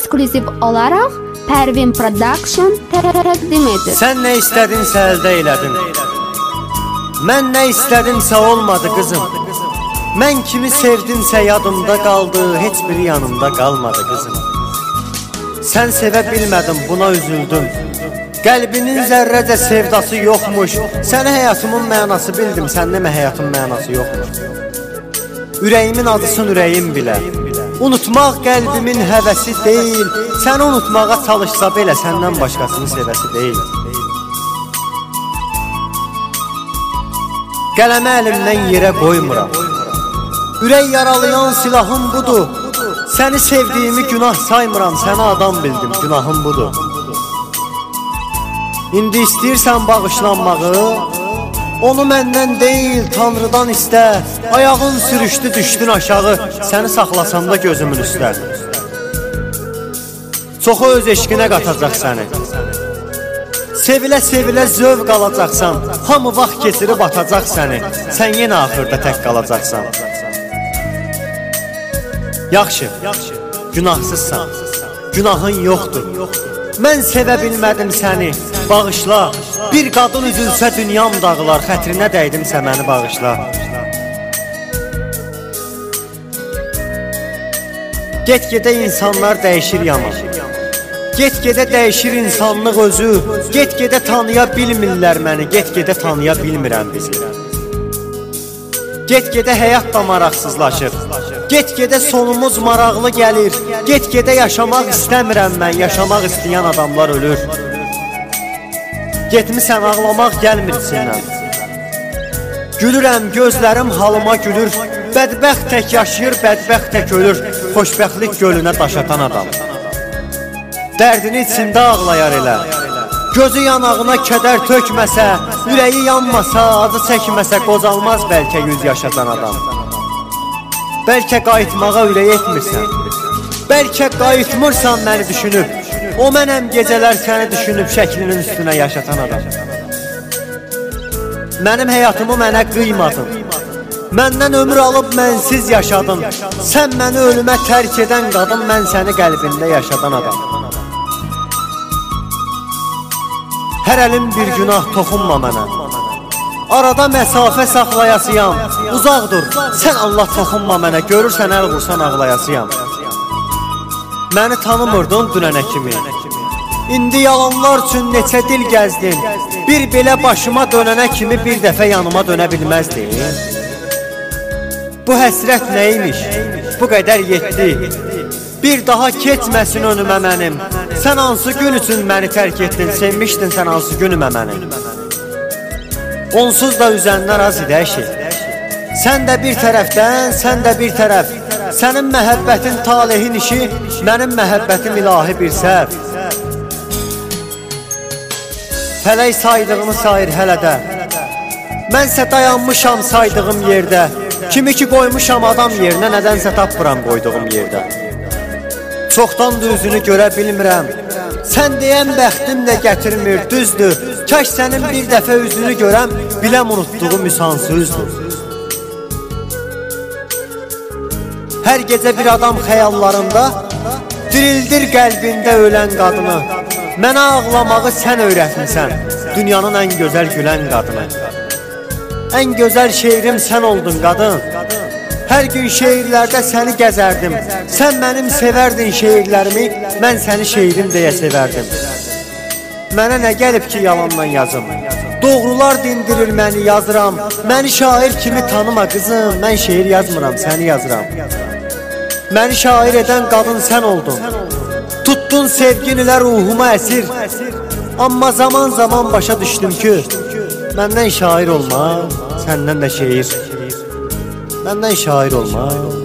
ekskluziv olaraq Pervin Production təqdim edir. Sən nə istədinsə əldə elədin. Mən nə istədimsə olmadı qızım. Mən kimi sevdimsə yadımda qaldı, heç biri yanımda qalmadı qızım. Sən sevə bilmədim, buna üzüldüm. Qəlbinin zərrəcə sevdası yoxmuş. Səni həyatımın mənası bildim, sən demə həyatın mənası yoxmuş. Ürəyimin acısın ürəyim bilə. Unutmaq qəlbimin həvəsi deyil. Səni unutmağa çalışsa belə səndən başqasını sevəsi deyil. Qələmə əlimdən yerə qoymuram. Ürək yaralayan silahım budur. Səni sevdiyimi günah saymıram, səni adam bildim, günahım budur. İndi istəyirsən bağışlanmağı, onu məndən deyil, Tanrıdan istə. Ayağın sürüşdü, düşdün aşağı, səni saxlasam da gözümün üstə. Çoxu öz eşqinə qatacaq səni. Sevilə-sevilə zövq alacaqsan, hamı vaxt keçirib atacaq səni. Sən yenə axırda tək qalacaqsan. Yaxşı, günahsızsan, günahın yoxdur. Mən sevə bilmədim səni, bağışla. Bir qadın üzülsə dünyam dağılar, xətrinə dəydimsə məni bağışla. Get-gedə insanlar dəyişir yaman. Get-gedə dəyişir insanlıq özü. Get-gedə tanıya bilmirlər məni, get-gedə tanıya bilmirəm bizi. Get-gedə həyat da maraqsızlaşır. Get-gedə sonumuz maraqlı gəlir. Get-gedə yaşamaq istəmirəm mən, yaşamaq istəyən adamlar ölür. Getmisən ağlamaq gəlmir içindən. Gülürəm, gözlərim halıma gülür. Bədbəxt tək yaşayır, bədbəxt tək ölür. Xoşbəxtlik gölünə daş atan adam. Dərdini içində ağlayar elə. Gözü yanağına kədər tökməsə, ürəyi yanmasa, acı çəkməsə, qocalmaz bəlkə 100 yaşadan adam. Bəlkə qayıtmağa ürək etmirsən. Bəlkə qayıtmırsan məni düşünüb. O mənəm gecələr səni düşünüb şəklinin üstünə yaşatan adam. Mənim həyatımı mənə qıymadın. Məndən ömür alıb mənsiz yaşadın. Sən məni ölümə tərk edən qadın, mən səni qəlbində yaşadan adam. Hər əlim bir günah toxunma mənə. Arada məsafə saxlayasıyam. Uzaq dur, sən Allah toxunma mənə. Görürsən əl vursan ağlayasıyam. Məni tanımırdın dünənə kimi. İndi yalanlar üçün neçə dil gəzdin. Bir belə başıma dönənə kimi bir dəfə yanıma dönə bilməzdin. Bu həsrət nəymiş? Bu qədər yetdi. Bir daha keçməsin önümə mənim. Sən hansı gün üçün məni tərk etdin? Sevmişdin sən hansı günümə mənim? Onsuz da üzənlər az idi əşi. Sən də bir tərəfdən, sən də bir tərəf. Sənin məhəbbətin talehin işi, mənim məhəbbətim ilahi bir səhv. Fələk saydığını sayır hələ də. Mənsə dayanmışam saydığım yerdə. Kimi ki qoymuşam adam yerinə, nədənsə tapmıram qoyduğum yerdə. Çoxdan da üzünü görə bilmirəm. Sən deyən bəxtim də gətirmir, düzdür. Kaş sənin bir dəfə üzünü görəm, biləm unutduğum müsansızdür. Hər gecə bir adam xəyallarında dirildir qəlbində ölən qadını. Mənə ağlamağı sən öyrətmisən, dünyanın ən gözəl gülən qadını. Ən gözəl şeirim sən oldun qadın. Hər gün şeirlərdə səni gəzərdim. Sən mənim sevərdin şeirlərimi, mən səni şeirim deyə sevərdim. Mənə nə gəlib ki yalandan yazım. Doğrular dindirir məni, yazıram. Məni şair kimi tanıma qızım, mən şeir yazmıram, səni yazıram. Məni şair edən qadın sən oldun. Tutdun sevgin ilə ruhuma əsir. Amma zaman başa düşdüm ki, məndən şair olmaq, səndən də şeir. Məndən şair olmaq,